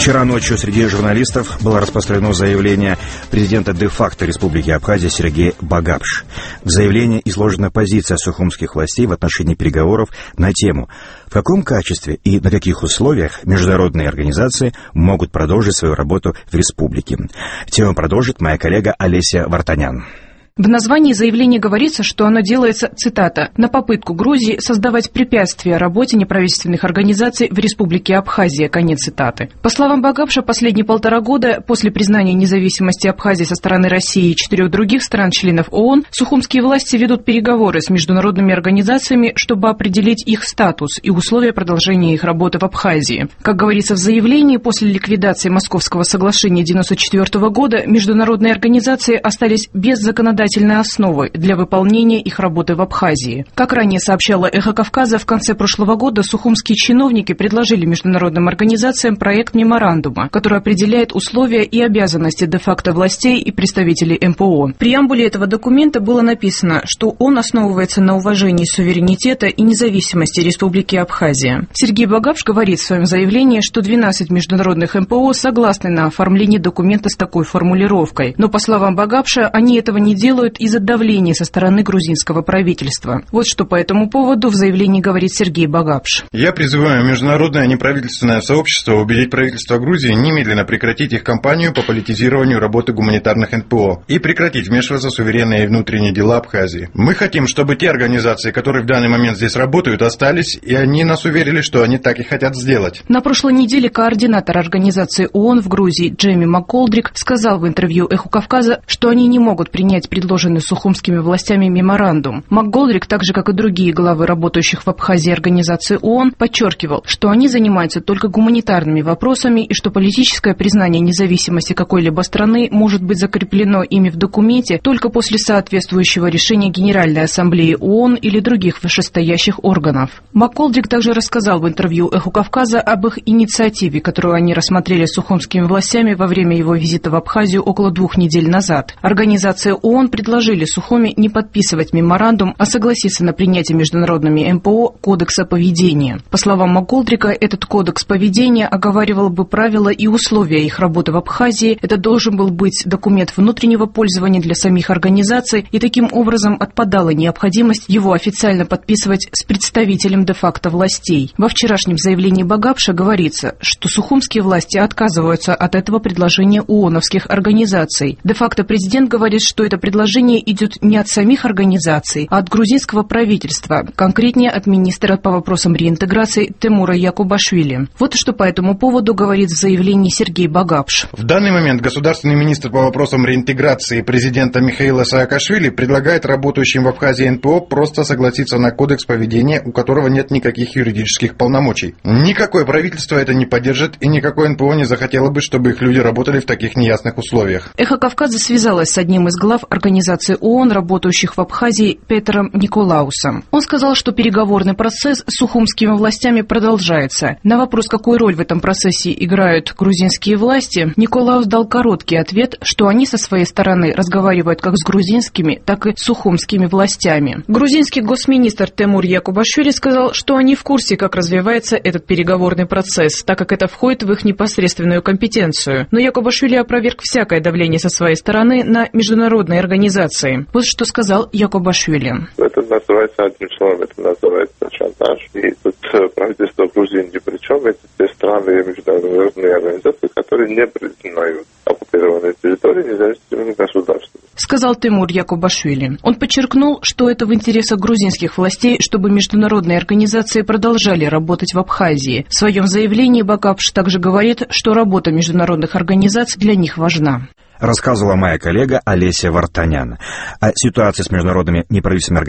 Вчера ночью среди журналистов было распространено заявление президента де-факто Республики Абхазия Сергея Багапш. В заявлении изложена позиция сухумских властей в отношении переговоров на тему, в каком качестве и на каких условиях международные организации могут продолжить свою работу в республике. Тему продолжит моя коллега Олеся Вартанян. В названии заявления говорится, что оно делается, цитата, «на попытку Грузии создавать препятствия работе неправительственных организаций в Республике Абхазия», конец цитаты. По словам Багапша, последние 1,5 года после признания независимости Абхазии со стороны России и 4 других стран-членов ООН, сухумские власти ведут переговоры с международными организациями, чтобы определить их статус и условия продолжения их работы в Абхазии. Как говорится в заявлении, после ликвидации Московского соглашения 1994 года международные организации остались без законодательной основы для выполнения их работы в Абхазии. Как ранее сообщала «Эхо Кавказа», в конце прошлого года сухумские чиновники предложили международным организациям проект меморандума, который определяет условия и обязанности де-факто властей и представителей МПО. В преамбуле этого документа было написано, что он основывается на уважении суверенитета и независимости Республики Абхазия. Сергей Багапш говорит в своем заявлении, что 12 международных МПО согласны на оформление документа с такой формулировкой, но, по словам Багапша, они этого не делают из-за давления со стороны грузинского правительства. Вот что по этому поводу в заявлении говорит Сергей Багапш. Я призываю международное неправительственное сообщество убедить правительство Грузии немедленно прекратить их кампанию по политизированию работы гуманитарных НПО и прекратить вмешиваться в суверенные и внутренние дела Абхазии. Мы хотим, чтобы те организации, которые в данный момент здесь работают, остались, и они нас уверили, что они так и хотят сделать. На прошлой неделе координатор организации ООН в Грузии Джейми МакГолдрик сказал в интервью «Эху Кавказа», что они не могут принять предложенный сухумскими властями меморандум. МакГолдрик, так же как и другие главы работающих в Абхазии организации ООН, подчеркивал, что они занимаются только гуманитарными вопросами и что политическое признание независимости какой-либо страны может быть закреплено ими в документе только после соответствующего решения Генеральной Ассамблеи ООН или других вышестоящих органов. МакГолдрик также рассказал в интервью «Эху Кавказа» об их инициативе, которую они рассмотрели с сухумскими властями во время его визита в Абхазию около 2 недель назад. Организация ООН предложили Сухуми не подписывать меморандум, а согласиться на принятие международными МПО кодекса поведения. По словам МакГолдрика, этот кодекс поведения оговаривал бы правила и условия их работы в Абхазии. Это должен был быть документ внутреннего пользования для самих организаций, и таким образом отпадала необходимость его официально подписывать с представителем де-факто властей. Во вчерашнем заявлении Багапша говорится, что сухумские власти отказываются от этого предложения ООНовских организаций. Де-факто президент говорит, что это предложение идет не от самих организаций, а от грузинского правительства, конкретнее от министра по вопросам реинтеграции Темура Якубашвили. Вот что по этому поводу говорит в заявлении Сергей Багапш. В данный момент государственный министр по вопросам реинтеграции президента Михаила Саакашвили предлагает работающим в Абхазии НПО просто согласиться на кодекс поведения, у которого нет никаких юридических полномочий. Никакое правительство это не поддержит, и никакое НПО не захотело бы, чтобы их люди работали в таких неясных условиях. «Эхо Кавказа» связалась с одним из глав организации ООН, работающих в Абхазии, Петером Николаусом. Он сказал, что переговорный процесс с сухумскими властями продолжается. На вопрос, какую роль в этом процессе играют грузинские власти, Николаус дал короткий ответ, что они со своей стороны разговаривают как с грузинскими, так и с сухумскими властями. Грузинский госминистр Темур Якубашвили сказал, что они в курсе, как развивается этот переговорный процесс, так как это входит в их непосредственную компетенцию. Но Якубашвили опроверг всякое давление со своей стороны на международные организации. Вот что сказал Якубашвили. Это называется одним словом, это называется шантаж. И тут правительство Грузии ни при чем. Это те страны и международные организации, которые не признают оккупированные территории независимыми государствами. Сказал Темур Якубашвили. Он подчеркнул, что это в интересах грузинских властей, чтобы международные организации продолжали работать в Абхазии. В своем заявлении Багапш также говорит, что работа международных организаций для них важна. Рассказывала моя коллега Олеся Вартанян. О ситуации с международными неправительственными организациями